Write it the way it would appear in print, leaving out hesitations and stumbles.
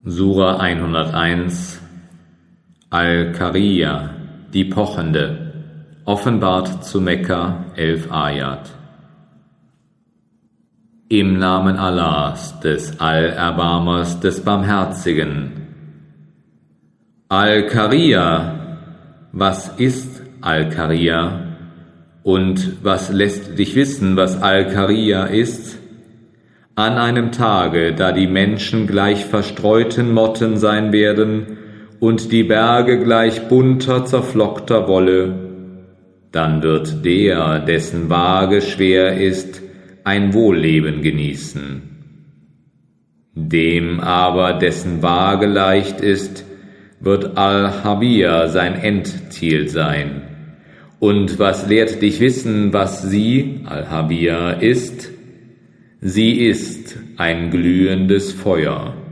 Sura 101 Al-Qariya, die Pochende, offenbart zu Mekka, 11 Ayat. Im Namen Allahs, des Allerbarmers, des Barmherzigen. Al-Qariya, was ist Al-Qariya und was lässt dich wissen, was Al-Qariya ist? An einem Tage, da die Menschen gleich verstreuten Motten sein werden und die Berge gleich bunter, zerflockter Wolle, dann wird der, dessen Waage schwer ist, ein Wohlleben genießen. Dem aber, dessen Waage leicht ist, wird Al-Hawiya sein Endziel sein. Und was lehrt dich wissen, was sie, Al-Hawiya, ist? Sie ist ein glühendes Feuer.